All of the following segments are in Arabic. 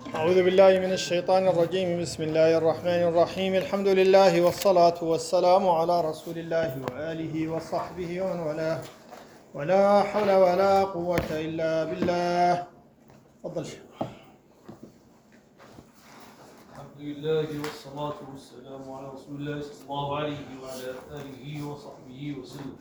أعوذ بالله من الشيطان الرجيم. بسم الله الرحمن الرحيم. الحمد لله والصلاة والسلام على رسول الله وآله وصحبه ومن والاه، ولا حول ولا قوة إلا بالله. تفضل شيخ. الحمد لله والصلاة والسلام على رسول الله صلى الله عليه وعلى آله وصحبه وسلم.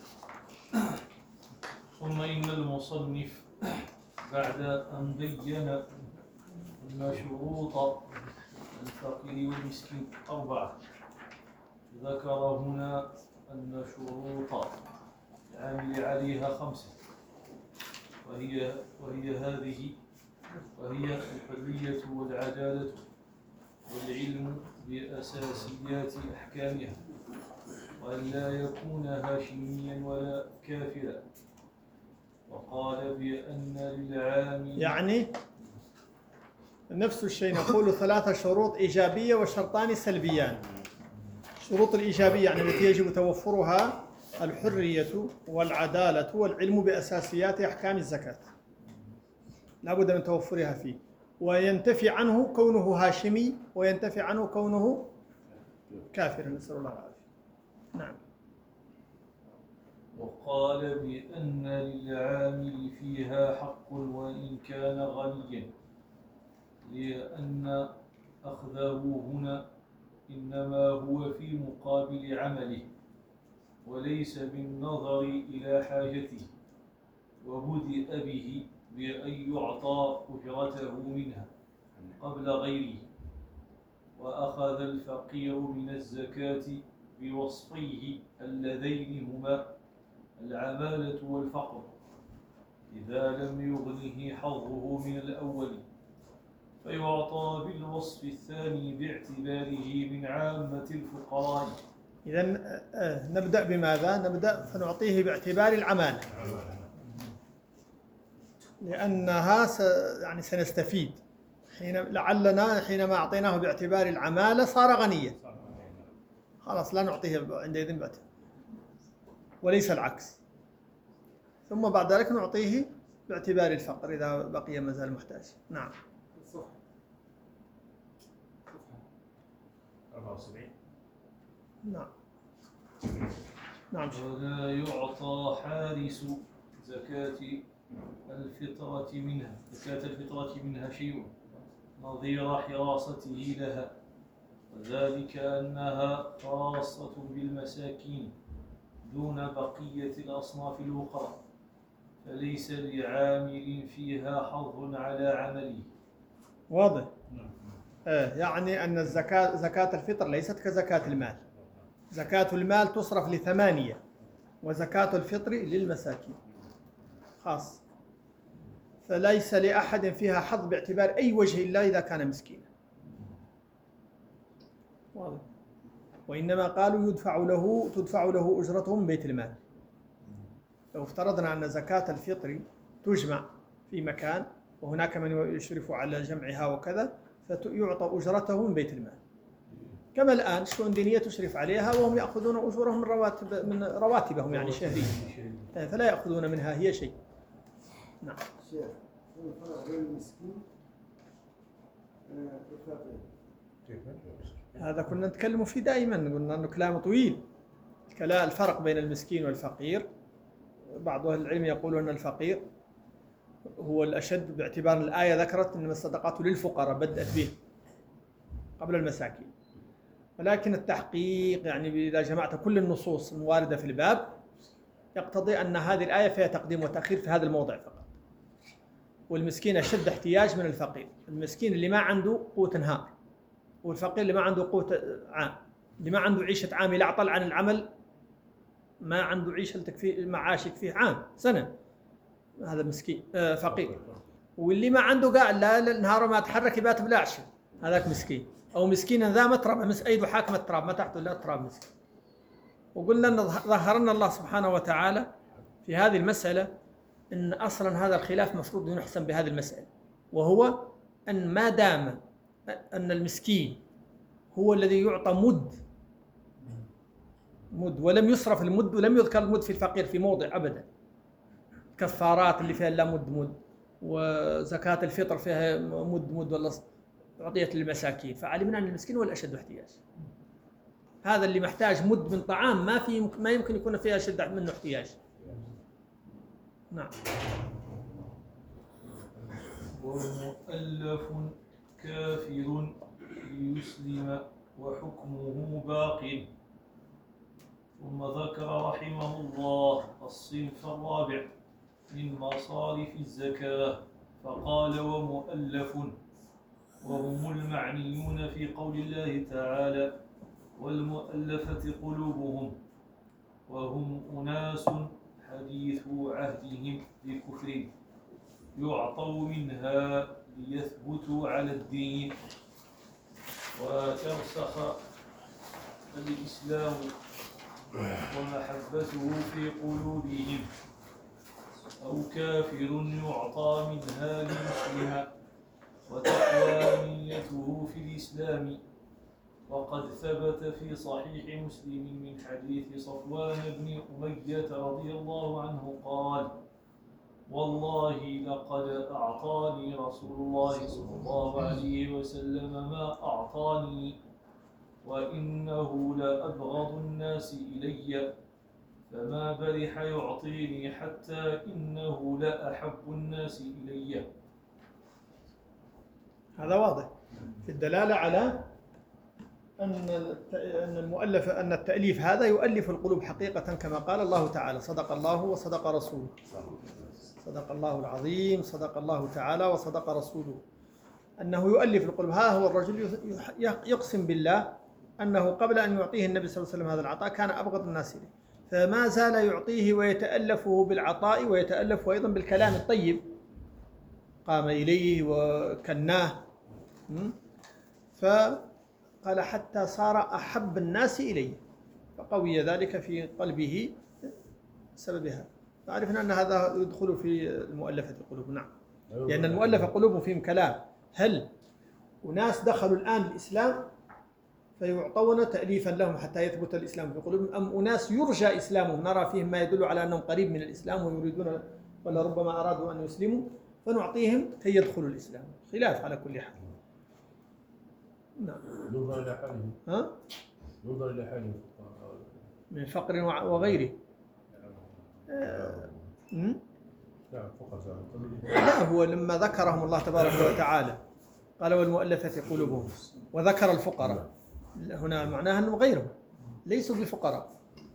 ثم إن المصنف بعد أن بين أن شروط الفقير والمسكين 4، ذكر هنا أن شروط العامل عليها 5، وهي الحرية والعدالة والعلم بأساسيات أحكامها، وأن لا يكون هاشميا ولا كافرا. وقال بأن للعامل يعني نفس الشيء، نقول 3 شروط إيجابية وشرطان سلبيان. الشروط الإيجابية يعني التي يجب توفرها الحرية والعدالة والعلم بأساسيات أحكام الزكاة، لا بد من توفرها فيه، وينتفي عنه كونه هاشمي وينتفي عنه كونه كافر، نسأل الله العافية. نعم. وقال بأن للعامل فيها حق وإن كان غنيا، لأن أخذه هنا إنما هو في مقابل عمله وليس بالنظر إلى حاجته، وبدأ به بأن يعطى أجرته منها قبل غيره. وأخذ الفقير من الزكاة بوصفيه اللذين هما العمالة والفقر إذا لم يغنه حظه من الأول، فيعطى بالوصف الثاني باعتباره من عامة الفقراء. إذن نبدأ بماذا؟ نبدأ فنعطيه باعتبار العمالة، لأنها يعني سنستفيد لعلنا حينما أعطيناه باعتبار العمالة صار غنيا، خلاص لا نعطيه عندئذ باعتبار، وليس العكس. ثم بعد ذلك نعطيه باعتبار الفقر إذا بقي مازال محتاج. نعم. 74. نعم. نعم. ولا يعطى حارس زكاة الفطرة منها شيء نظير حراسته لها، وذلك أنها خاصة بالمساكين دون بقية الأصناف الأخرى، فليس لعامل فيها حظ على عمله. واضح؟ يعني أن زكاة الفطر ليست كزكاة المال. زكاة المال تصرف ل8، وزكاة الفطر للمساكين خاص، فليس لأحد فيها حظ باعتبار أي وجه إلا إذا كان مسكينا. واضح؟ وإنما قالوا تدفع له أجرته من بيت المال. لو افترضنا أن زكاة الفطر تجمع في مكان وهناك من يشرف على جمعها وكذا، فيعطى أجرته من بيت المال، كما الآن الشؤون الدينية تشرف عليها وهم يأخذون أجورهم من رواتبهم يعني شهريا، فلا يأخذون منها هي شيء. نعم. شيخ، الفرق بين المسكين والفقير هذا كنا نتكلم فيه دائما، قلنا أنه كلام طويل. الفرق بين المسكين والفقير، بعض أهل العلم يقولون أن الفقير هو الأشد باعتبار الآية ذكرت إنما الصدقات للفقراء، بدأت به قبل المساكين، ولكن التحقيق يعني إذا جمعت كل النصوص الواردة في الباب يقتضي أن هذه الآية فيها تقديم وتأخير في هذا الموضع فقط. والمسكين أشد احتياج من الفقير. المسكين اللي ما عنده قوت نهار، والفقير اللي ما عنده قوت عام، اللي ما عنده عيشة عام يعطل عن العمل، ما عنده عيشة تكفي معاش يكفيه عام سنة، هذا مسكين فقير. واللي ما عنده قاعد لا نهاره ما تحرك يبات بلا عشاء، هذاك مسكين. أو مسكين ذا متراب، أيده حاكمة تراب ما تحته إلا تراب، مسكين. وقلنا أن ظهرنا الله سبحانه وتعالى في هذه المسألة أن أصلا هذا الخلاف مفروض يحسم بهذه المسألة، وهو أن ما دام أن المسكين هو الذي يعطى مد ولم يصرف المد ولم يذكر المد في الفقير في موضع أبدا، كفارات اللي فيها لا مد، وزكاة الفطر فيها مد ولا أعطيت للمساكين، فعلمنا أن المسكين هو الأشد احتياج. هذا اللي محتاج مد من طعام ما يمكن يكون فيها أشد منه احتياج. نعم. ومؤلف كافر ليسلم وحكمه باق. ثم ذكر رحمه الله الصنف الرابع من مصارف الزكاة، فقال: ومؤلف، وهم المعنيون في قول الله تعالى: والمؤلفة قلوبهم، وهم أناس حديث عهدهم بكفر يعطوا منها ليثبتوا على الدين ويرسخ الإسلام ومحبته في قلوبهم، أو كافر يعطى منها ليسلم وتقوى نيته في الإسلام. وقد ثبت في صحيح مسلم من حديث صفوان بن أمية رضي الله عنه قال: والله لقد أعطاني رسول الله صلى الله عليه وسلم ما أعطاني، وإنه لأبغض الناس إلي، فما برح يعطيني حتى إنه لأحب الناس إلي. هذا واضح في الدلالة على أن التأليف هذا يؤلف القلوب حقيقة، كما قال الله تعالى: صدق الله وصدق رسوله. صدق الله العظيم، صدق الله تعالى وصدق رسوله، أنه يؤلف القلوب. ها هو الرجل يقسم بالله أنه قبل أن يعطيه النبي صلى الله عليه وسلم هذا العطاء كان أبغض الناس إليه، فما زال يعطيه ويتألفه بالعطاء، ويتألف أيضا بالكلام الطيب. قام إليه وكناه، فقال: حتى صار أحب الناس إليه، فقوي ذلك في قلبه بسببها. فعرفنا أن هذا يدخل في المؤلفة القلوب. نعم، لأن المؤلفة قلوبهم فيهم كلام. هل أناس دخلوا الآن الإسلام فيعطون تأليفا لهم حتى يثبت الإسلام في قلوبهم، أم أناس يرجى إسلامهم نرى فيهم ما يدل على أنهم قريب من الإسلام ويريدون ولربما أرادوا أن يسلموا فنعطيهم كي يدخلوا الإسلام؟ خلاف على كل حال. نعم. ننظر إلى حالهم. ها؟ ننظر إلى حالهم من فقر وغيره. نعم فقط. لا، هو لما ذكرهم الله تبارك وتعالى قال: والمؤلفة قلوبهم، وذكر الفقراء، هنا معناها أنهم غيرهم ليسوا بفقراء.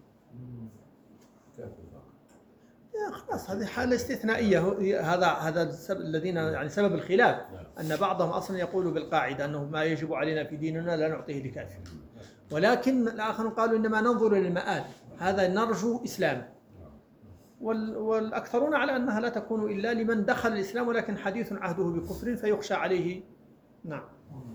خلاص، هذه حالة استثنائية. هذا الذين يعني سبب الخلاف أن بعضهم أصلا يقول بالقاعدة أنه ما يجب علينا في ديننا لا نعطيه لكافر، ولكن الآخرون قالوا إنما ننظر للمآل، هذا نرجو إسلامه. والأكثرون على أنها لا تكون إلا لمن دخل الإسلام ولكن حديث عهده بكفر فيخشى عليه. نعم.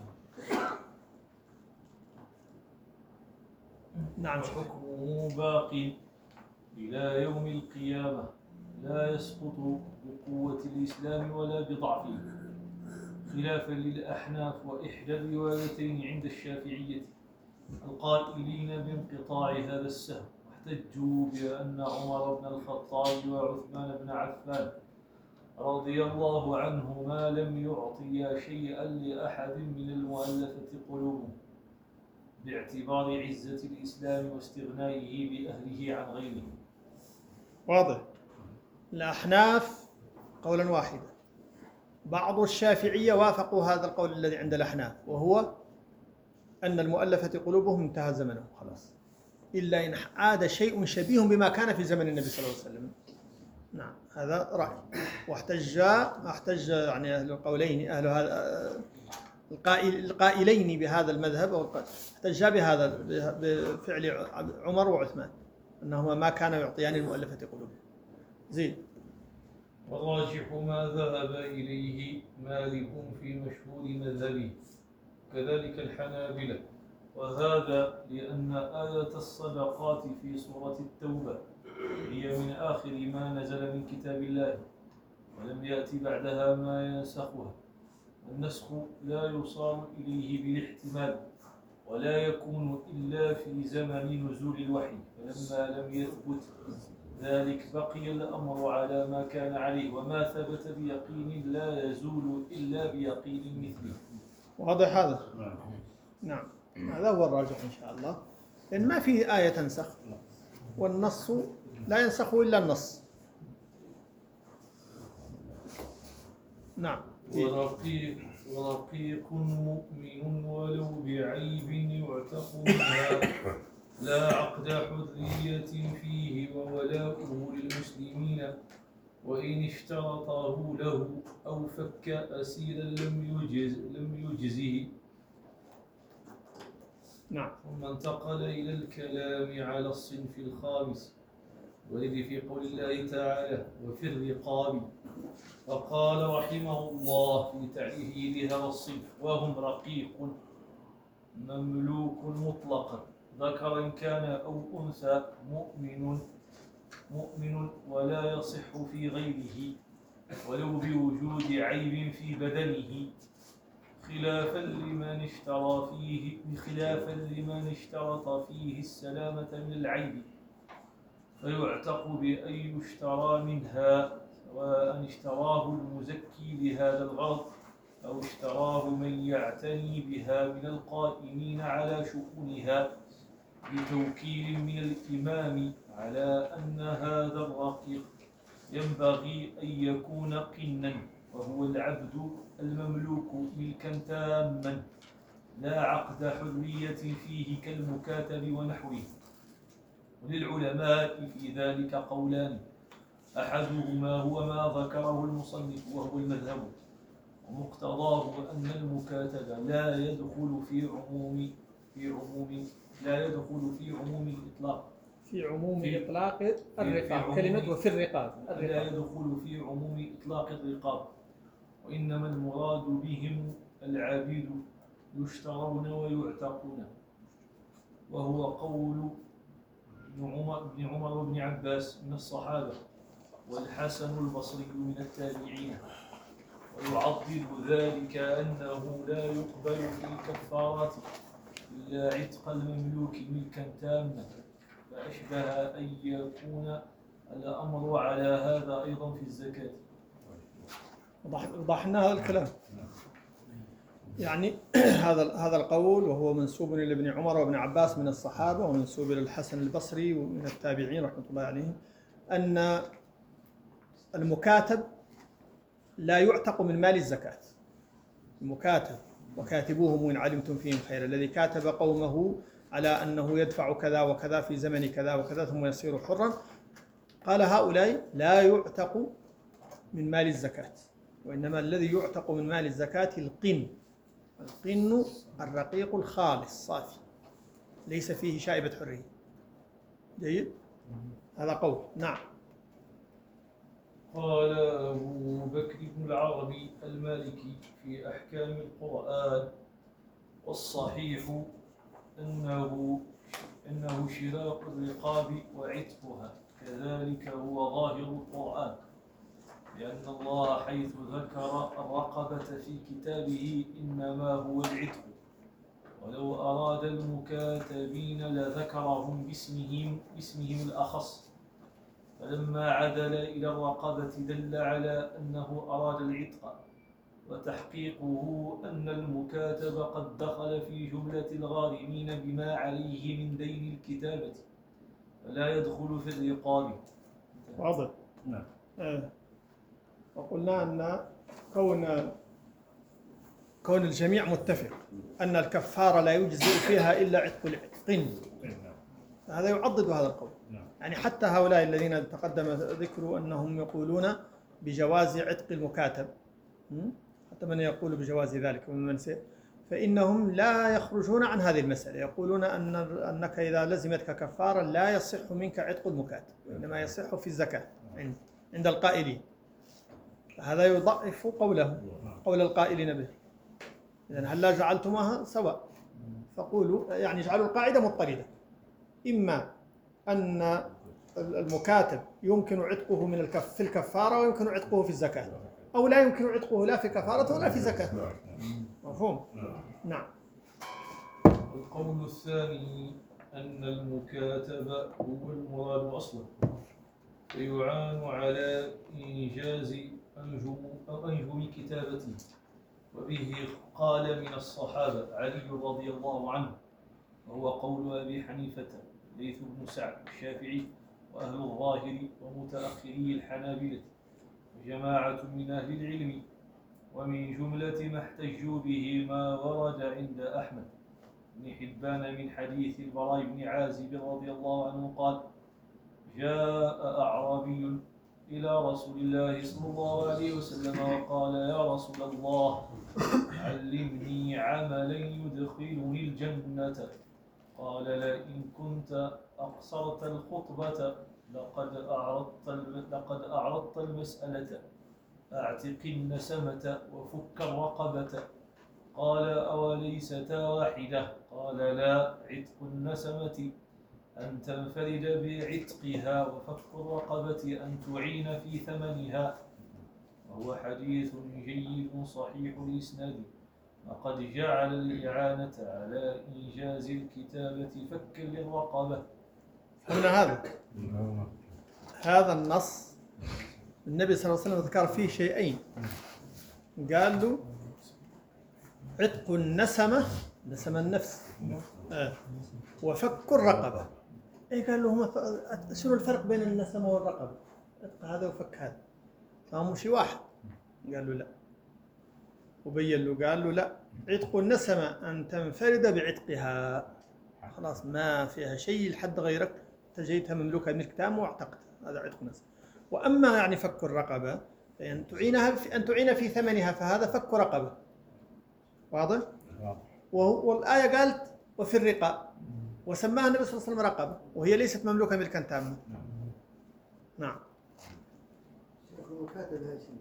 نعم. حكمه باق إلى يوم القيامة، لا يسقط بقوة الإسلام ولا بضعفه، خلافا للأحناف وإحدى الروايتين عند الشافعية القائلين بانقطاع هذا السهم، واحتجوا بأن عمر بن الخطاب وعثمان بن عفان رضي الله عنهما لم يعطيا شيئا لأحد من المؤلفة قلوبهم، باعتبار عزة الإسلام واستغنائه بأهله عن غيره. واضح. الأحناف قولا واحدا، بعض الشافعية وافقوا هذا القول الذي عند الأحناف، وهو أن المؤلفة قلوبهم انتهى زمنه خلاص، إلا إن عاد شيء شبيه بما كان في زمن النبي صلى الله عليه وسلم. نعم، هذا رأي. واحتج يعني أهل القولين، أهل هذا القائلين بهذا المذهب احتجا بهذا بفعل عمر وعثمان أنهما ما كانوا يعطيان المؤلفة قلوبهم. زين. والراجح ما ذهب إليه مالك في مشهور مذهبه، كذلك الحنابلة، وهذا لأن آية الصدقات في سورة التوبة هي من آخر ما نزل من كتاب الله، ولم يأتي بعدها ما ينسخها. النسخ لا يصار إليه بالاحتمال، ولا يكون إلا في زمن نزول الوحي، فلما لم يثبت ذلك بقي الأمر على ما كان عليه، وما ثبت بيقين لا يزول إلا بيقين مثله. واضح هذا؟ نعم. نعم، هذا هو الراجح إن شاء الله، لأن ما في آية تنسخ، والنص لا ينسخ إلا النص. نعم. ورقيق مؤمن ولو بعيب يعتق منها لا عقد حرية فيه وولاؤه للمسلمين وإن اشترطه له أو فك أسيرا لم يجزه. نعم. ثم انتقل إلى الكلام على الصنف الخامس والذي في قول الله تعالى وفي الرقاب، فقال رحمه الله في تعريفه لهذا الصنف وهم رقيق مملوك مطلقا ذكرا كان أو أنثى مؤمن ولا يصح في غيره ولو بوجود عيب في بدنه خلافا لمن اشترط فيه السلامة من العيب فيعتق بأن يشترى منها سواء اشتراه المزكي لهذا الغرض أو اشتراه من يعتني بها من القائمين على شؤونها بتوكيل من الإمام على أن هذا الرقيق ينبغي أن يكون قنا وهو العبد المملوك ملكا تاما لا عقد حرية فيه كالمكاتب ونحوه. وللعلماء في ذلك قولان أحدهما هو ما ذكره المصنف وهو المذهب ومقتضاه أن المكاتب لا يدخل في عموم الإطلاق في عموم إطلاق الرقاب، كلمة وفي الرقاب لا يدخل في عموم إطلاق الرقاب، وإنما المراد بهم العبيد يشترون ويعتقون، وهو قول ابن عمر وابن عباس من الصحابة والحسن البصري من التابعين. ويعضد ذلك أنه لا يقبل في الكفارات إلا عتق المملوك ملكا تاما، فأشبه أن يكون الأمر على هذا أيضا في الزكاة. وضحنا هذا الكلام. يعني هذا القول وهو منسوب إلى ابن عمر وابن عباس من الصحابة ومنسوب إلى الحسن البصري ومن التابعين رحمة الله عليهم أن المكاتب لا يعتق من مال الزكاة. المكاتب وكاتبوهم وإن علمتم فيهم خيرا، الذي كاتب قومه على أنه يدفع كذا وكذا في زمن كذا وكذا ثم يصير حرا، قال هؤلاء لا يعتق من مال الزكاة، وإنما الذي يعتق من مال الزكاة القن الرقيق الخالص صافي ليس فيه شائبة حرية. جيد، هذا قول. نعم. قال أبو بكر بن العربي المالكي في أحكام القرآن والصحيح أنه شراء الرقاب وعتقها، كذلك هو ظاهر القرآن، لأن الله حيث ذكر الرقبة في كتابه إنما هو العتق، ولو أراد المكاتبين لذكرهم باسمهم الأخص، فلما عدل إلى الرقبة دل على أنه أراد العتق، وتحقيقه أن المكاتب قد دخل في جملة الغارمين بما عليه من دين الكتابة، فلا يدخل في الرقاب. واضح. نعم. وقلنا أن كون الجميع متفق أن الكفارة لا يجزئ فيها إلا عتق القن، هذا يعضد هذا القول. يعني حتى هؤلاء الذين تقدم ذكر أنهم يقولون بجواز عتق المكاتب، حتى من يقول بجواز ذلك ومن فإنهم لا يخرجون عن هذه المسألة، يقولون أنك إذا لزمتك كفارة لا يصح منك عتق المكاتب، إنما يصح في الزكاة عند القائلين. هذا يضعف قول القائلين به. إذن هل جعلتموها سواء؟ فقولوا يعني اجعلوا القاعدة مضطردة، إما أن المكاتب يمكن عتقه في الكفارة ويمكن عتقه في الزكاة، أو لا يمكن عتقه لا في كفارة ولا في زكاة. مفهوم؟ نعم. القول الثاني أن المكاتب هو المراد أصلا، فيعان على إنجاز أنجم كتابته، وبه قال من الصحابة علي رضي الله عنه، وهو قول أبي حنيفة ليث بن سعد الشافعي وأهل الظاهر ومتأخري الحنابلة وجماعة من أهل العلم. ومن جملة ما احتجوا به ما ورد عند أحمد بن حبان من حديث البراء بن عازب رضي الله عنه قال: جاء أعرابي إلى رسول الله صلى الله عليه وسلم وقال: يا رسول الله، علمني عملا يدخلني الجنة. قال: لئن كنت أقصرت الخطبة لقد أعرضت المسألة، أعتق النسمة وفك الرقبة. قال: أوليستا واحدة؟ قال: لا، عتق النسمة أن تنفرد بعتقها، وفك الرقبة أن تعين في ثمنها. وهو حديث جيد صحيح الإسناد، وقد جعل الإعانة على إنجاز الكتابة فكا للرقبة. هنا هذا النص النبي صلى الله عليه وسلم ذكر فيه شيئين، قال له عتق النسمة، نسم النفس، وفك الرقبة. ايه قال له شنو الفرق بين النسمة والرقبة؟ عتق هذا وفك هذا، فهم شيء واحد. قال له لا، وبين له قال له لا، عتق النسمة أن تنفرد بعتقها، خلاص ما فيها شيء لحد غيرك، تجيتها مملوكة ملك تام واعتقت، هذا عتق النسمة. وأما يعني فك الرقبة فإن تعين في ثمنها، فهذا فك رقبة. واضح؟ والآية قالت وفي الرقاب، وسماها النبي صلى الله عليه وسلم رقبة، وهي ليست مملوكة ملكا تاما. نعم. المكاتب هاي شنو؟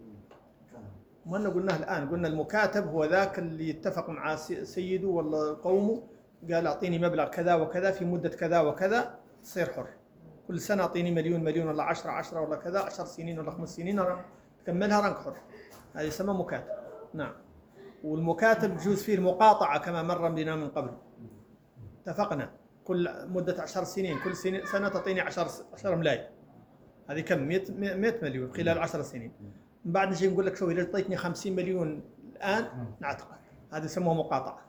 ما قلناه الآن، قلنا المكاتب هو ذاك اللي يتفق مع سيده ولا قومه، قال أعطيني مبلغ كذا وكذا في مدة كذا وكذا، تصير حر. كل سنة أعطيني مليون ولا 10 ولا كذا، 10 سنين ولا 5 سنين تكملها رانك حر. هذا يسمى مكاتب. نعم. والمكاتب يجوز فيه المقاطعة كما مر بنا من قبل. اتفقنا كل مدة 10 سنين، كل سنة تعطيني 10 ملايين. هذه كم؟ 100 مليون خلال 10 سنين. من بعد نجي نقول لك شوي، إذا اعطيتني 50 مليون الآن نعتقد، هذا يسموه مقاطعة.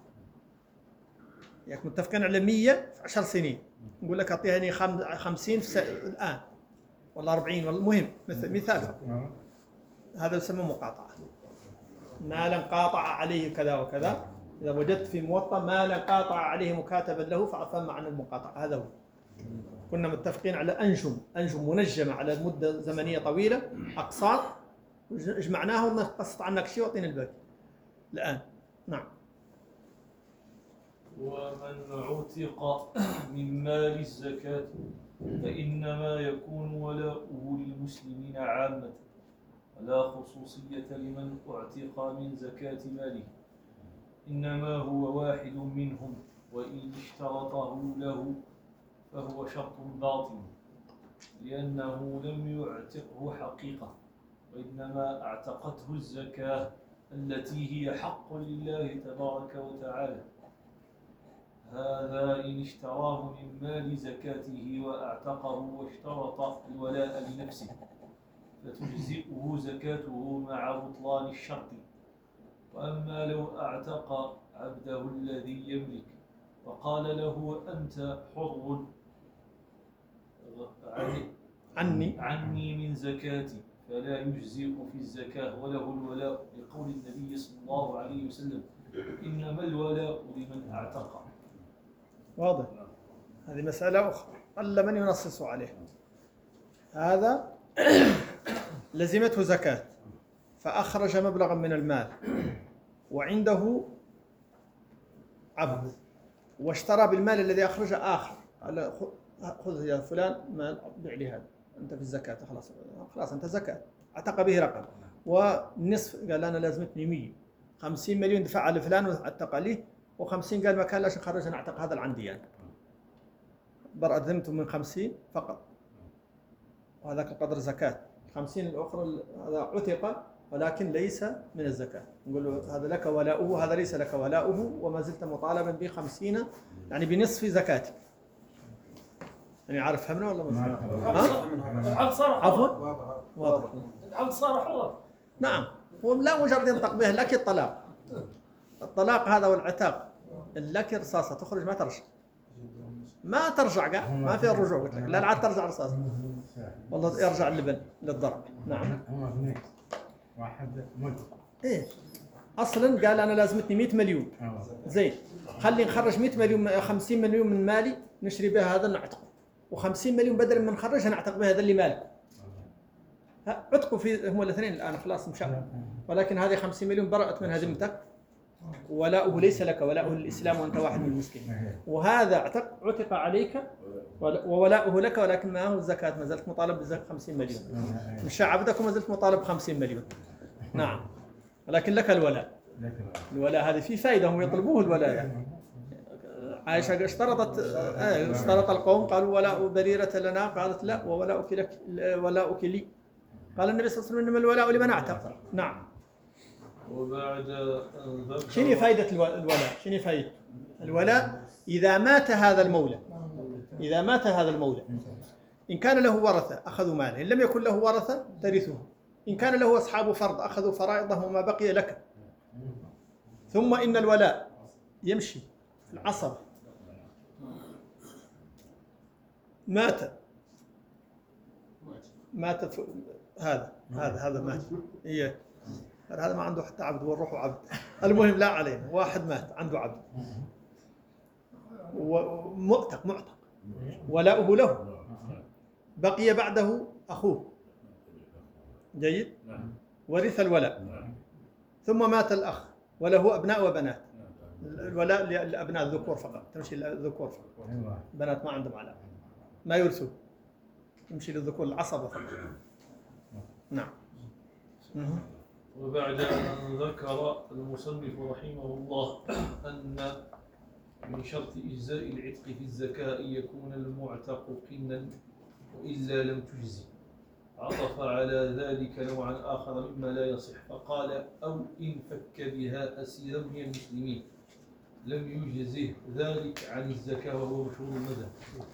يعني متفقين على 100 في 10 سنين، نقول لك أعطيني 50 الآن ولا 40 ولا، المهم مثال، هذا يسمى مقاطعة. مالا قاطع عليه كذا وكذا، إذا وجدت في موطأ مالا قاطع عليه مكاتبا له فأفهم عن المقاطعة. هذا هو. كنا متفقين على أنجم منجمة على مدة زمنية طويلة، أقساط، جمعناها ونقصت عنك شيء وأعطينا الباقي الآن. نعم. ومن عتق من مال الزكاة فإنما يكون ولاؤه للمسلمين عامة، ولا خصوصية لمن اعتق من زكاة ماله، إنما هو واحد منهم، وإن اشترطه له فهو شرط باطل، لأنه لم يعتقه حقيقة، وإنما اعتقته الزكاة التي هي حق لله تبارك وتعالى. هذا إن اشتراه من مال زكاته وأعتقه واشترط الولاء لنفسه، فتجزئه زكاته مع بطلان الشرط. وأما لو أعتق عبده الذي يملك وقال له أنت حر عني من زكاتي، فلا يجزئ في الزكاة وله الولاء، لقول النبي صلى الله عليه وسلم: إنما الولاء لمن اعتق. واضح. هذه مسألة أخرى قل من ينصص عليها. هذا لزمته زكاة فأخرج مبلغا من المال، وعنده عبد واشترى بالمال الذي أخرجه آخر، قال خذ يا فلان مال بيع لي هذا، أنت في الزكاة، خلاص أنت زكاة. اعتق به رقم، والنصف قال أنا لازمتني 100، 50 مليون دفع لفلان واعتق لي، و50 قال ما كان لاش نخرج أنا أعتق هذا عندي يعني، برأذمته من 50 فقط، وهذاك القدر زكاة. 50 الأخرى هذا عتق ولكن ليس من الزكاة، نقول له هذا لك ولاؤه، هذا ليس لك ولاؤه، وما زلت مطالبا ب50 يعني بنصف زكاتك. يعني عارف فهمنا ولا ما فهمنا؟ العبد صار عفوا واضح. العبد صار حرا. نعم، هو لا مجرد ينطق به لكن الطلاق الطلاق هذا والعتاق لك رصاصة تخرج ما ترجع، ما ترجع قاع، ما في الرجوع. قلت لك لا عاد ترجع رصاصة، والله يرجع اللبن للضرب. نعم. هم اثنين، واحد مت. ايه اصلا قال انا لازمتني 100 مليون. زين خلي نخرج 100 مليون، 50 مليون من مالي نشري بها هذا نعتقه، و50 مليون بدل ما نخرجها نعتق بها هذا اللي مالك. عتقوا في هم الاثنين الان خلاص مشى، ولكن هذه 50 مليون برأت من ذمتك، ولاؤه ليس لك، ولاؤه للاسلام وانت واحد من المسلمين. وهذا عتق عليك وولاؤه لك، ولكن ما هو الزكاة، ما زلت مطالب بزكاة 50 مليون. مش عبدك وما زلت مطالب 50 مليون. نعم، ولكن لك الولاء. الولاء هذه في فائدة، هم يطلبوه الولاء يعني. عائشة اشترط القوم قالوا ولاء بريرة لنا، قالت لا وولاؤك لك، ولاؤك لي. قال النبي صلى الله عليه وسلم إنما الولاء لمن اعتق. نعم. وبعد أن ذكر شنو فائدة الولاء؟ شنو فائدة الولاء؟ إذا مات هذا المولى، إذا مات هذا المولى، إن كان له ورثة أخذوا ماله، إن لم يكن له ورثة ترثه، إن كان له أصحاب فرض أخذوا فرائضه وما بقي لك. ثم إن الولاء يمشي في العصبة. مات هذا مات. إيه هذا ما عنده حتى عبد والروح عبد. المهم لا علينا، واحد مات عنده عبد ومعتق ولاؤه له، بقي بعده أخوه جيد ورث الولاء، ثم مات الأخ وله أبناء وبنات. الولاء لأبناء الذكور فقط، تمشي للذكور فقط، بنات ما عندهم علاقة، ما يرثوا، يمشي للذكور العصبة فقط. نعم. وبعد أن ذكر المصنف رحمه الله أن من شرط إجزاء العتق في الزكاة أن يكون المعتق قنا وإلا لم تجزي، عطف على ذلك نوعا آخر مما لا يصح، فقال أو إن فك بها أسيرا من المسلمين لم يجزه ذلك عن الزكاة، وهو مشهور المذهب.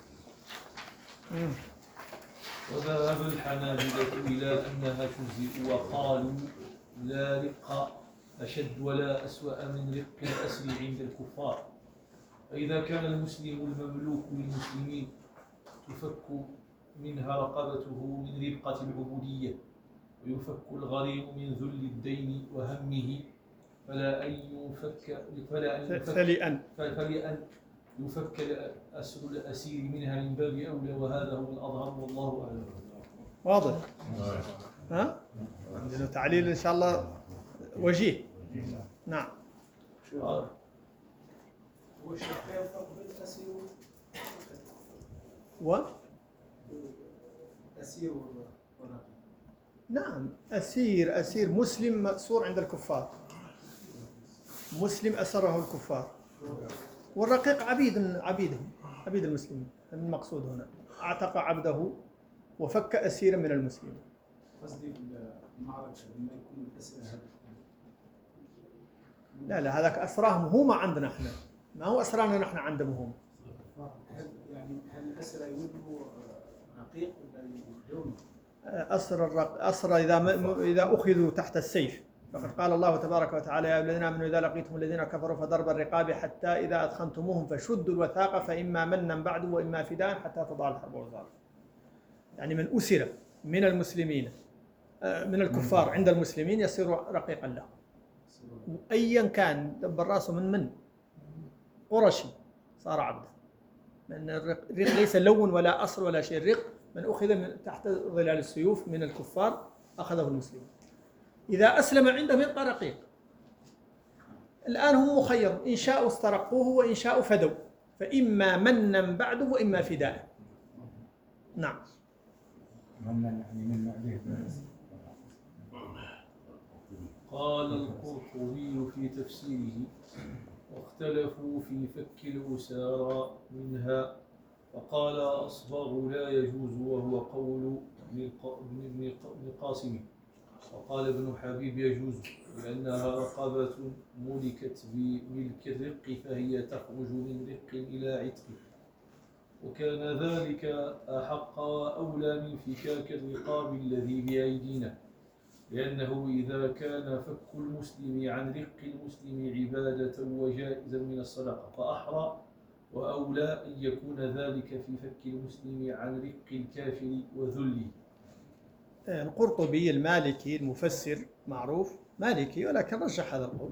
وذهب الحنابلة إلى أنها تجزئ، وقالوا لا رق أشد ولا أسوأ من رق الأسر عند الكفار. فإذا كان المسلم المملوك للمسلمين تفك منها رقبته من ربقة العبودية، ويفك الغريم من ذل الدين وهمه، فلأن يفك أسر الأسير منها من باب أولى، وهذا هو الأظهر والله أعلم. واضح؟ ها؟ عندنا تعليل إن شاء الله وجيه. نعم. هو الشيخ يفرق بين الأسير الأسير والرقيق. نعم، أسير مسلم مأسور عند الكفار، مسلم أسره الكفار، والرقيق عبيدهم، عبيد المسلمين. المقصود هنا اعتق عبده وفك أسيرا من المسلمين. قصدي المعركة لما يكون الأسير لا هذاك أسراهم هم عندنا احنا، ما هو أسرانا نحن عندهم هم. هل الأسرى يولوا رقيق ولا يولون؟ أسرى إذا أخذوا تحت السيف، فقد قال الله تبارك وتعالى يا الذين آمنوا إذا لقيتم الذين كفروا فضرب الرقاب حتى إذا أثخنتموهم فشدوا الوثاق فإما منا بعد وإما فداء حتى تضع الحرب أوزارها. يعني من أسر من المسلمين من الكفار عند المسلمين يصير رقيقا له، أيا كان دبر راسه من قرشي صار عبدا. لأن الرق ليس لون ولا أصل ولا شيء، الرق من أخذ من تحت ظلال السيوف من الكفار أخذه المسلمين. إذا أسلم عندهم يبقى رقيق. الآن هم مخير، إن شاءوا استرقوه وإن شاءوا فدوا، فإما منا بعد وإما فداء. نعم. قال القرطبي في تفسيره واختلفوا في فك الأسارى منها، فقال أصبغ لا يجوز وهو قول ابن القاسم، وقال ابن حبيب يجوز لأنها رقبة ملكت بملك الرق فهي تخرج من رق إلى عتق، وكان ذلك أحق وأولى من فكاك الرقاب الذي بأيدينا، لأنه إذا كان فك المسلم عن رق المسلم عبادة وجائزا من الصدقة فأحرى وأولى أن يكون ذلك في فك المسلم عن رق الكافر وذله. القرطبي المالكي المفسر معروف مالكي ولكن رجح هذا القول.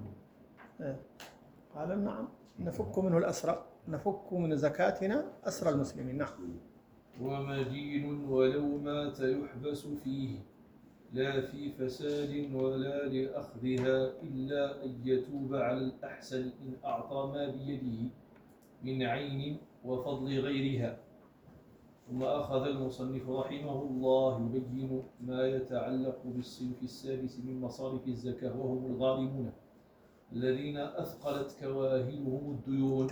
قال نعم نفك منه الأسرى، نفك من زكاتنا أسرى المسلمين. نعم. ومدين ولو مات يحبس فيه لا في فساد ولا لأخذها إلا أن يتوب على الأحسن إن أعطى ما بيده من عين وفضل غيرها. ثم أخذ المصنف رحمه الله يبين ما يتعلق بالصنف السادس من مصارف الزكاة وهم الغارمون الذين أثقلت كواهلهم الديون.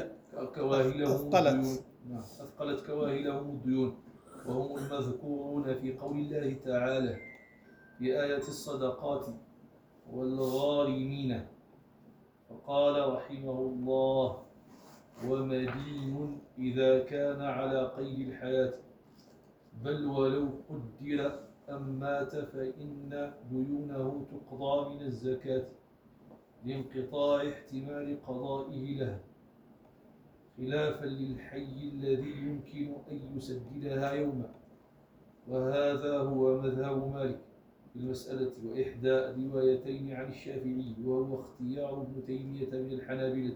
أثقلت كواهلهم الديون وهم المذكورون في قول الله تعالى في آية الصدقات والغارمين. فقال رحمه الله ومدين إذا كان على قيد الحياة بل ولو قدر أم مات فإن ديونه تقضى من الزكاة لانقطاع احتمال قضائه لها خلافا للحي الذي يمكن أن يسددها يوما، وهذا هو مذهب مالك في المسألة وإحدى روايتين عن الشافعي وهو اختيار ابن تيمية من الحنابلة.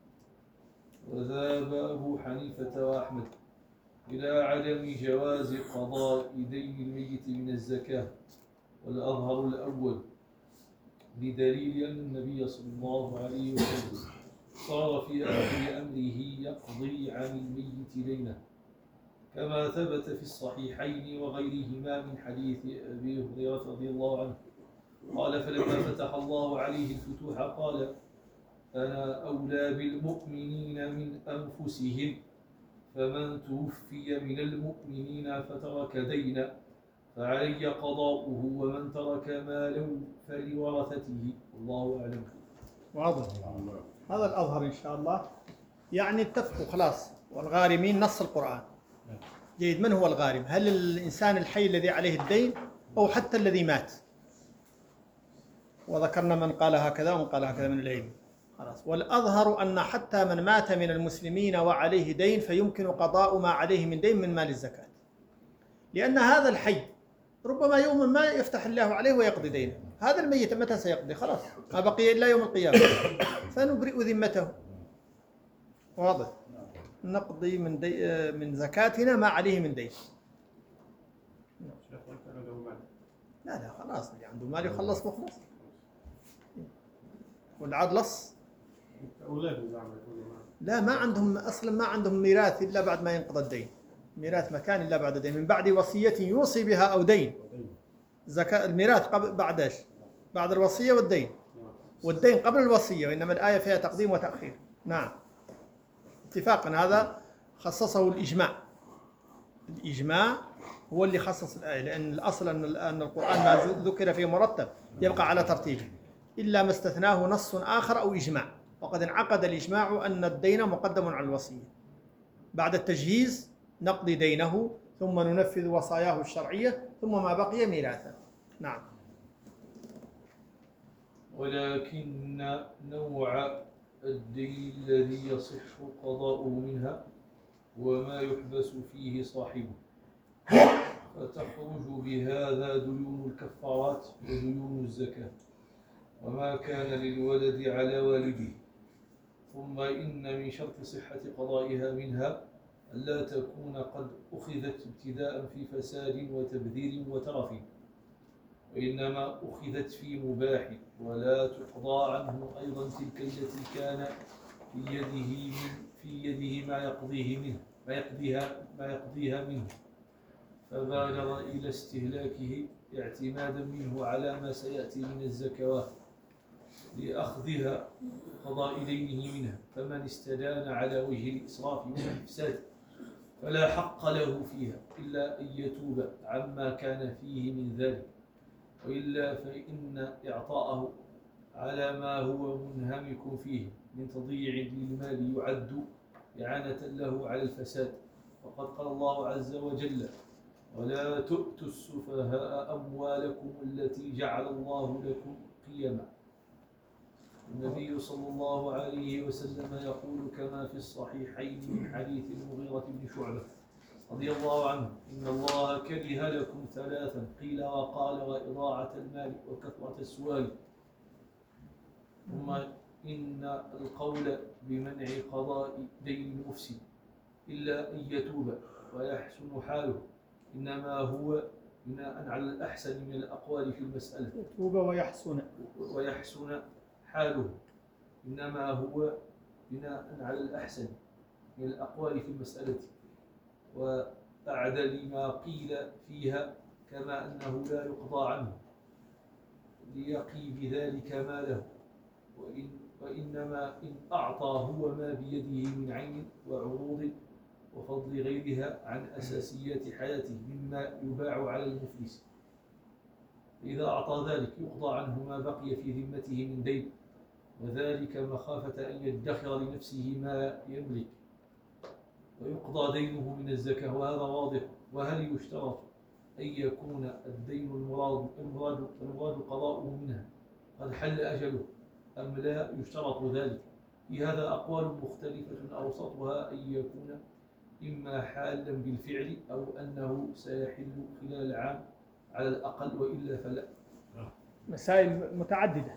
وذهب أبو حنيفة وأحمد إلى عدم جواز قضاء دين الميت من الزكاة، والأظهر الأول بدليل أن النبي صلى الله عليه وسلم صار في آخر أمره يقضي عن الميت دينه كما ثبت في الصحيحين وغيرهما من حديث أبي هريرة رضي الله عنه قال فلما فتح الله عليه الفتوح قال أنا أولى بالمؤمنين من أنفسهم فمن توفي من المؤمنين فترك دينا فعلي قضاؤه ومن ترك مالا فلورثته. الله أعلم. واضح. هذا الأظهر إن شاء الله. يعني اتفقوا خلاص والغارمين نص القرآن. جيد. من هو الغارم؟ هل الإنسان الحي الذي عليه الدين أو حتى الذي مات؟ وذكرنا من قال هكذا ومن قال هكذا من العلم. خلاص. والأظهر أن حتى من مات من المسلمين وعليه دين فيمكن قضاء ما عليه من دين من مال الزكاة، لأن هذا الحي ربما يوم ما يفتح الله عليه ويقضي دينه. هذا الميت متى سيقضي؟ خلاص ما بقي إلا يوم القيامة فنبرئ ذمته. واضح. نقضي من زكاتنا ما عليه من دين. لا خلاص اللي عنده مال يخلص مخلص. والعاد لص. لا ما عندهم أصلا، ما عندهم ميراث إلا بعد ما ينقضى الدين. ميراث مكان إلا بعد الدين، من بعد وصية يوصي بها أو دين. زكاة الميراث بعد ايش؟ بعد الوصية والدين. والدين قبل الوصية، وإنما الآية فيها تقديم وتأخير. نعم اتفاقا. هذا خصصه الإجماع. الإجماع هو اللي خصص الآية، لأن الأصل أن القرآن ما ذكر فيه مرتب يبقى على ترتيبه إلا ما استثناه نص آخر أو إجماع. وقد انعقد الإجماع أن الدين مقدم على الوصية. بعد التجهيز نقضي دينه ثم ننفذ وصاياه الشرعية ثم ما بقي ميراثا. نعم. ولكن نوع الدين الذي يصح قضاؤه منها وما يحبس فيه صاحبه، فتخرج بهذا ديون الكفارات وديون الزكاة وما كان للولد على والده. ثم إن من شرط صحة قضائها منها ألا تكون قد أخذت ابتداء في فساد وتبذير وترف، وإنما أخذت في مباح ولا تقضى عنه أيضا تلك التي كان في يده ما يقضيها منه فبالغ إلى استهلاكه اعتمادا منه على ما سيأتي من الزكوات لأخذها قضاء دينه منها. فمن استدان على وجه الإسراف والإفساد فلا حق له فيها إلا أن يتوب عما كان فيه من ذلك، وإلا فإن إعطاءه على ما هو منهمك فيه من تضييع للمال يعد إعانة له على الفساد. وقد قال الله عز وجل ولا تؤتوا السفهاء أموالكم التي جعل الله لكم قيما. النبي صلى الله عليه وسلم يقول كما في الصحيحين من حديث المغيرة بن شعبة رضي الله عنه: إن الله كره لكم ثلاثا قيل وقال: وإضاعة المال وكثرة السؤال. ثم إن القول بمنع قضاء دين المفسد إلا أن يتوب ويحسن حاله إنما هو بناء على الأحسن من الأقوال في المسألة. يتوب ويحسن حاله إنما هو بناء على الأحسن من الأقوال في المسألة وأعدل ما قيل فيها، كما أنه لا يقضى عنه ليقي بذلك ماله، وإنما إن أعطى هو ما بيده من عين وعروض وفضل غيرها عن أساسيات حياته مما يباع على المفلس، إذا أعطى ذلك يقضى عنه ما بقي في ذمته من دين، وذلك مخافة أن يدخر لنفسه ما يملك ويقضى دينه من الزكاة، وهذا واضح. وهل يشترط أن يكون الدين المراد قضاؤه منها قد حل أجله أم لا يشترط ذلك؟ في هذا أقوال مختلفة، أوسطها أن يكون إما حالا بالفعل أو أنه سيحل خلال العام على الأقل، وإلا فلا. مسائل متعددة.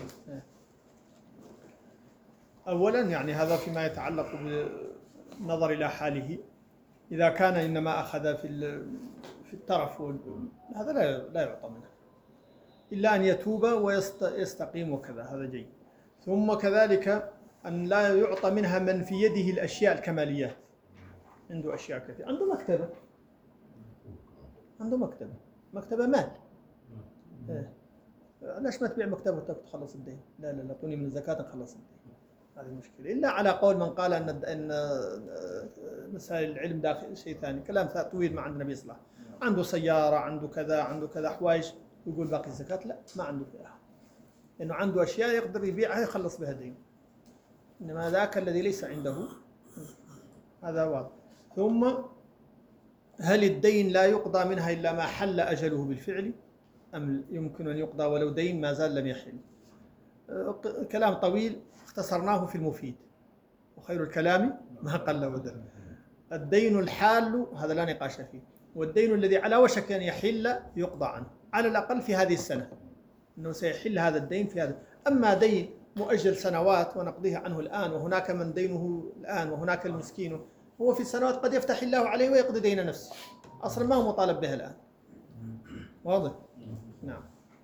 أولا يعني هذا فيما يتعلق بالنظر إلى حاله. إذا كان إنما أخذ في الترف هذا لا يعطى منه إلا أن يتوب ويستقيم وكذا، هذا جيد. ثم كذلك أن لا يعطى منها من في يده الأشياء الكماليات، عنده أشياء كثيرة، عنده مكتبة مال. ليش ما تبيع مكتبتك وتخلص الدين؟ لا اعطوني من الزكاة نخلص الدين. هذه المشكلة. إلا على قول من قال أن مسائل العلم داخل شيء ثاني، كلام طويل ما عند النبي صلى الله عليه وسلم. عنده سيارة، عنده كذا حوايج، يقول باقي الزكاة؟ لا، ما عنده فيها، لأنه عنده أشياء يقدر يبيعها يخلص بها دين. إنما ذاك الذي ليس عنده، هذا واضح. ثم هل الدين لا يقضى منها إلا ما حل أجله بالفعل، أم يمكن أن يقضى ولو دين ما زال لم يحل؟ كلام طويل اختصرناه في المفيد، وخير الكلام ما قل ودل. الدين الحال هذا لا نقاش فيه، والدين الذي على وشك أن يحل يقضى عنه على الأقل في هذه السنة، أنه سيحل هذا الدين في هذا. أما دين مؤجل سنوات ونقضيه عنه الآن، وهناك من دينه الآن وهناك المسكين، هو في السنوات قد يفتح الله عليه ويقضي دين نفسه، أصلا ما هو مطالب بها الآن. واضح؟ نعم.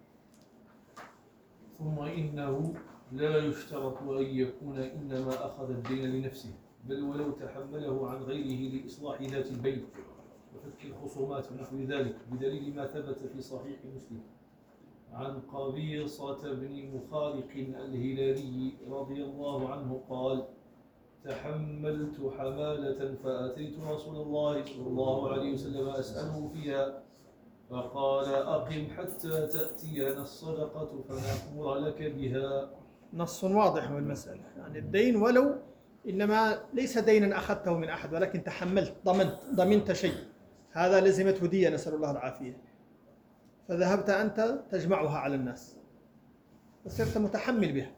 ثم إنه لا يشترط أن يكون إنما أخذ الدين لنفسه، بل ولو تحمله عن غيره لإصلاح ذات البين وفك الخصومات ونحو ذلك، بدليل ما ثبت في صحيح مسلم عن قبيصة بن مخارق الهلالي رضي الله عنه قال: تحملت حمالة فأتيت رسول الله صلى الله عليه وسلم أسأله فيها، فقال: أقم حتى تأتينا الصدقة فنأمر لك بها. نص واضح من المسألة. يعني الدين ولو إنما ليس دينا أخذته من أحد، ولكن تحملت، ضمنت شيء، هذا لزمته دية، نسأل الله العافية، فذهبت أنت تجمعها على الناس وصرت متحمل بها،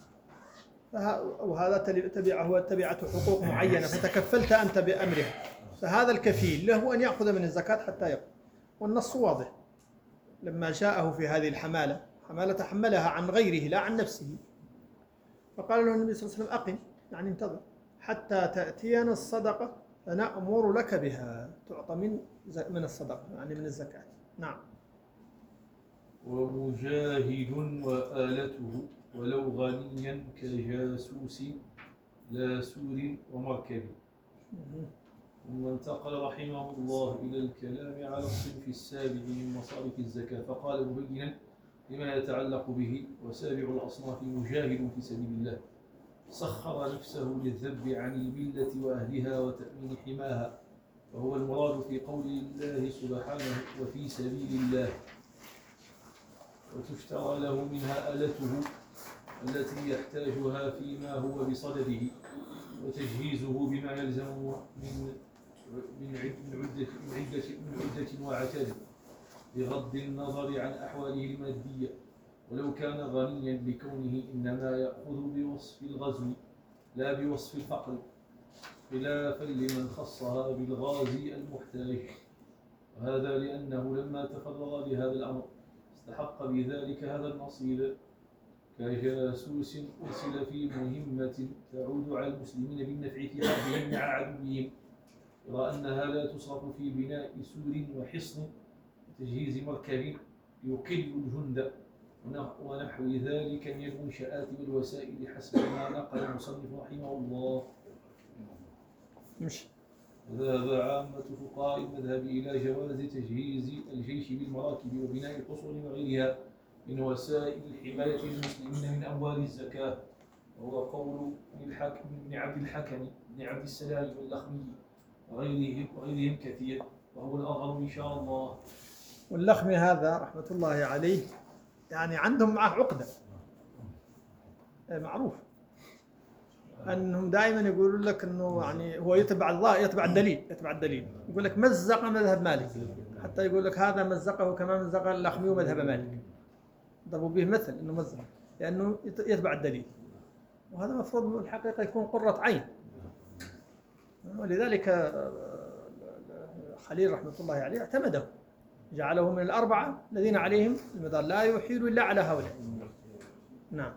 وهذا تبعته حقوق معينة فتكفلت أنت بأمرها، فهذا الكفيل له أن يأخذ من الزكاة حتى يقضي. والنص واضح. لما جاءه في هذه الحمالة، حمالة تحملها عن غيره لا عن نفسه، فقال له النبي صلى الله عليه وسلم: أقم، يعني انتظر حتى تأتينا الصدقة فنأمر لك بها، تعطى من الصدقة، يعني من الزكاة. نعم. ومجاهد وآلته ولو غنيا كجاسوس لا سور ومركب. ثم انتقل رحمه الله إلى الكلام على الصنف السابع من مصارف الزكاة، فقال مبينا لما يتعلق به: وسابع الأصناف مجاهد في سبيل الله سخر نفسه للذب عن الملة وأهلها وتأمين حماها، وهو المراد في قول الله سبحانه: وفي سبيل الله. وتشترى له منها آلته التي يحتاجها فيما هو بصدده، وتجهيزه بما يلزم من من عدة وعتاد، بغض النظر عن أحواله المادية، ولو كان غنيا لكونه إنما يأخذ بوصف الغزو لا بوصف الفقر، خلافا لمن خصها بالغازي المحتاج. وهذا لأنه لما تفرغ لهذا الأمر استحق بذلك هذا النصيب، كجاسوس أرسل في مهمة تعود على المسلمين بالنفع في حربهم مع عدوهم، يرى أنها لا تصرف في بناء سور وحصن وتجهيز مركب يقل الجند ونحو ذلك من المنشآت والوسائل، حسب ما نقل المصنف رحمه الله. مش ذهب عامة فقهاء المذهب إلى جواز تجهيز الجيش بالمراكب وبناء القصور وغيرها من وسائل الحماية للمسلمين من أموال الزكاة، وهو قول بن عبد الحكم بن عبد السلام واللخمي وغيرهم كثير، وهو الأظهر إن شاء الله. واللخمي هذا رحمة الله عليه يعني عندهم معه عقدة معروف، أنهم دائما يقولون لك أنه يعني هو يتبع الله، يتبع الدليل، يقول لك مزق مذهب مالك، حتى يقول لك هذا مزقه كما مزق اللخمي ومذهب مالك، ضربوا به مثل أنه مزق لأنه يتبع الدليل، وهذا مفروض الحقيقة يكون قرة عين. ولذلك خليل رحمة الله عليه اعتمده، جعله من الأربعة الذين عليهم المدار، لا يحيل إلا على هؤلاء. نعم.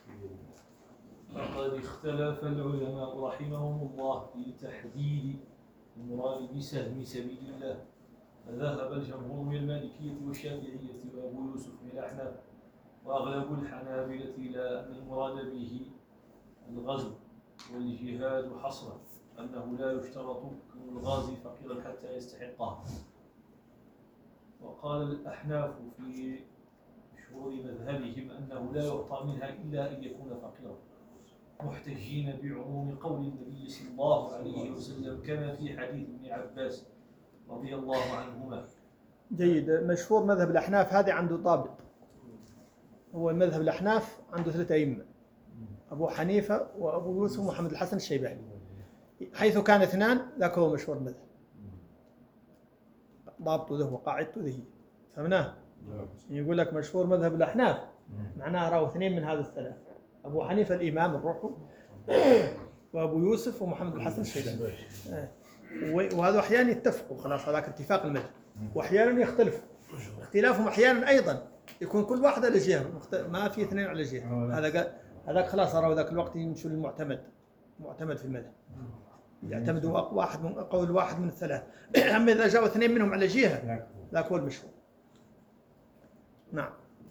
فقد اختلف العلماء رحمهم الله في تحديد المراد بسهم سبيل الله، فذهب الجمهور من المالكية والشافعية وأبو يوسف من الأحناف وأغلب الحنابلة إلى أن المراد به الغزو والجهاد حصرا، أنه لا يشترط كون الغازي فقيرا حتى يستحقه. وقال الأحناف في شهور مذهبهم أنه لا يعطى منها إلا أن يكون فقيرا، محتجين بعموم قول النبي صلى الله عليه وسلم كما في حديث ابن عباس رضي الله عنهما. جيد. مشهور مذهب الأحناف هذا عنده ضابط، هو مذهب الأحناف عنده 3 أئمة، أبو حنيفة وأبو يوسف ومحمد الحسن الشيباني، حيث كان 2 ذاك هو مشهور المذهب، ضابطه ذه وقاعدته ذه، فهمناه؟ يقول لك مشهور مذهب الأحناف معناه رأوا 2 من هذا ال3، أبو حنيفة الإمام الروحي وأبو يوسف ومحمد الحسن الشيباني، وهذا أحيانا يتفقوا خلاص، هذاك اتفاق المذهب، وأحيانا يختلفوا، اختلافهم أحيانا أيضا يكون كل واحد على جهة، ما في 2 على جهة، هذاك خلاص صاروا ذاك الوقت يمشوا للمعتمد في المذهب، يعتمدوا واحد من قول واحد من ال3. أما إذا جاءوا 2 منهم على جهة ذاك هو المشهور. نعم.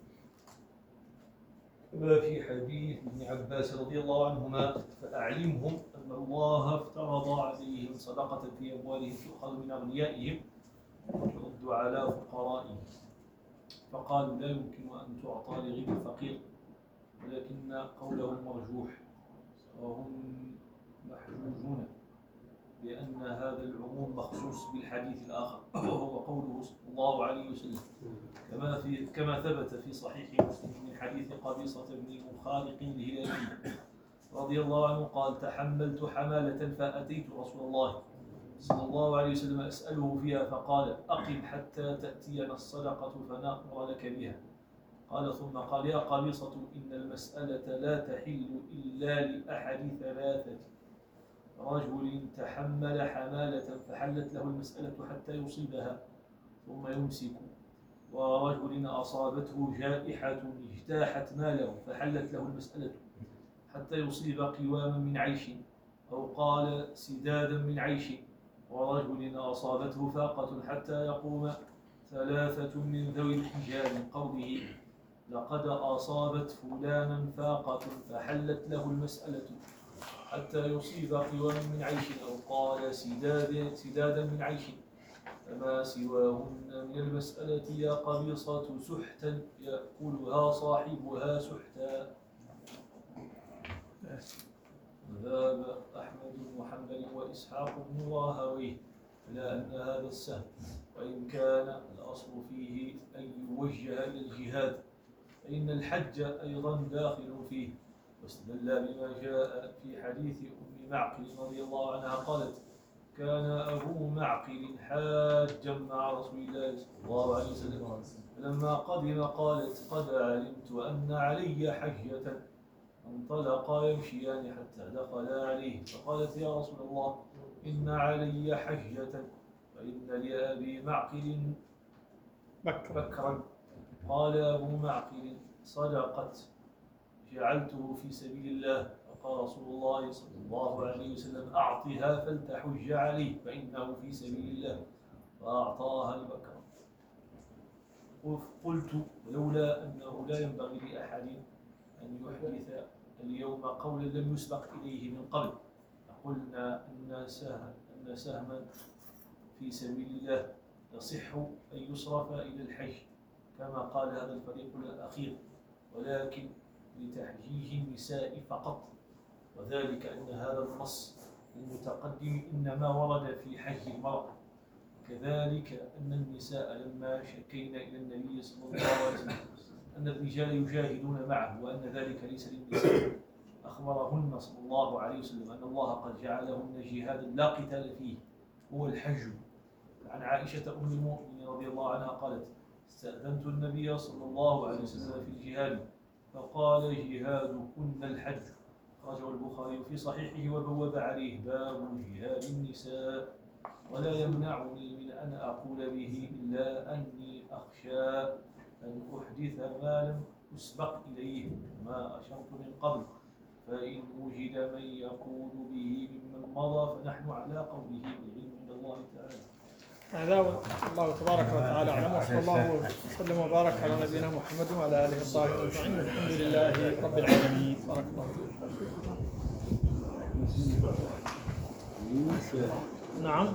كما في حديث ابن عباس رضي الله عنهما فأعلمهم أن الله افترض عليهم صدقة في أموالهم تؤخذ من أغنيائهم وترد على فقرائهم، فقالوا لا يمكن أن تعطى لغير الفقير، ولكن قولهم مرجوح وهم محجوجون، لأن هذا العموم مخصوص بالحديث الآخر وهو قوله صلى الله عليه وسلم، كما ثبت في صحيح مسلم من حديث قبيصة بن مخارق الهلالي رضي الله عنه قال تحملت حمالة فأتيت رسول الله صلى الله عليه وسلم أسأله فيها، فقال أقم حتى تأتينا الصدقة فنأمر لك بها. قال ثم قال يا قبيصة إن المسألة لا تحل إلا لأحد 3: رجل تحمل حمالة فحلت له المسألة حتى يصيبها ثم يمسك، ورجل أصابته جائحة اجتاحت ماله فحلت له المسألة حتى يصيب قواما من عيش، أو قال سدادا من عيش، ورجل أصابته فاقة حتى يقوم 3 من ذوي الحجاب من قوله لقد أصابت فلانا فاقة فحلت له المسألة حتى يصيب قواما من عيش، أو قال سدادا من عيش، فما سواهن من المسألة يا قبيصة سحتا يأكلها صاحبها سحتا. ذهب أحمد بن حنبل وإسحاق بن راهويه إلى أن هذا السهم وإن كان الأصل فيه أن يوجه إلى الجهاد فإن الحج أيضا داخل فيه، واستدل بما جاء في حديث أم معقل رضي الله عنها قالت كان أبو معقل حاجا مع رسول الله صلى الله عليه وسلم، فلما قدم قالت قد علمت أن علي حجة. انطلقا يمشيان حتى دخلا عليه، فقالت يا رسول الله إن علي حجة فإن لأبي معقل بكرا. قال أبو معقل صدقت، جعلته في سبيل الله. فقال رسول الله صلى الله عليه وسلم أعطها فلتحج عليه فإنه في سبيل الله، فأعطاها البكرة. قلت ولولا أنه لا ينبغي لأحد أن يحدث اليوم قولا لم يسبق إليه من قبل، قلنا أن سهما في سبيل الله يصح أن يصرف إلى الحج كما قال هذا الفريق الأخير، ولكن لتحجيج النساء فقط، وذلك أن هذا النص المتقدم إنما ورد في حج المرأة، كذلك أن النساء لما شكينا إلى النبي صلى الله عليه وسلم أن الرجال يجاهدون معه وأن ذلك ليس للنساء، أخبرهن صلى الله عليه وسلم أن الله قد جعلهن جهادا لا قتال فيه هو الحج. عن عائشة أم المؤمنين رضي الله عنها قالت استأذنت النبي صلى الله عليه وسلم في الجهاد فقال جهادكن الحج. أخرجه البخاري في صحيحه وبوب عليه باب جهاد النساء، ولا يمنعني من أن أقول به إلا أني أخشى أن أحدث ما لم أسبق إليه ما أشرت من قبل، فإن وجد من يقول به ممن مضى فنحن على قوله بالعلم عند الله تعالى. هذا الله تبارك وتعالى أعلم، وصلى الله وسلم وبارك على نبينا محمد وعلى آله وصحبه أجمعين، والحمد لله رب العالمين. بارك الله فيك. نعم.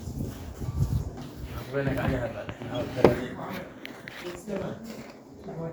بينك عليها بعد